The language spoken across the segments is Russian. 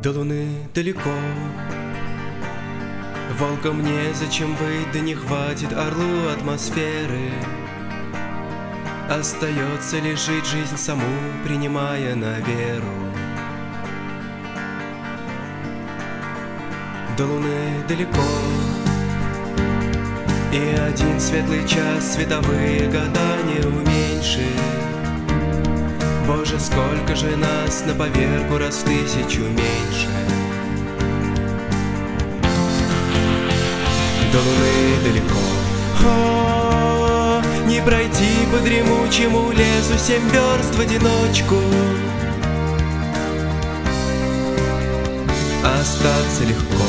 До луны далеко, волкам незачем быть, да не хватит орлу атмосферы. Остается лишь жить жизнь саму, принимая на веру. До луны далеко, и один светлый час световые года не уменьшит. Боже, сколько же нас на поверку, раз в 1000 меньше. До луны далеко, не пройти по дремучему лесу 7 верст в одиночку. Остаться легко,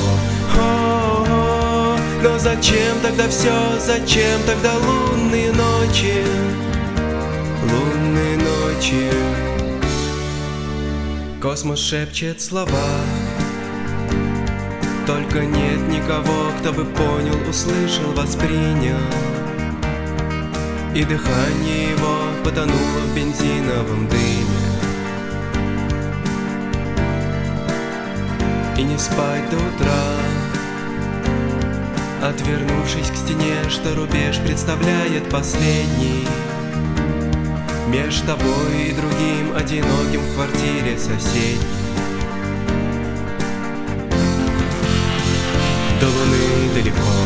но зачем тогда все, зачем тогда лунные ночи? Лунные ночи. Космос шепчет слова, только нет никого, кто бы понял, услышал, воспринял. И дыхание его потонуло в бензиновом дыме. И не спать до утра, отвернувшись к стене, что рубеж представляет последний меж тобой и другим одиноким в квартире соседней. До луны далеко,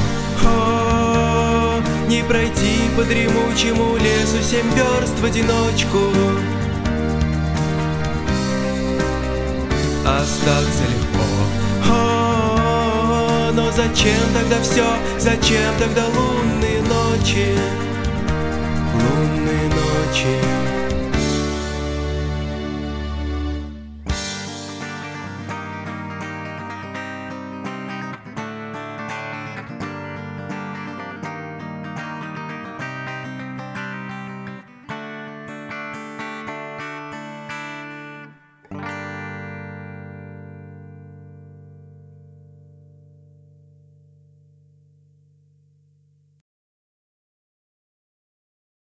не пройти по дремучему лесу 7 верст в одиночку. Остаться легко, но зачем тогда все, зачем тогда лунные ночи? Лунные ночи.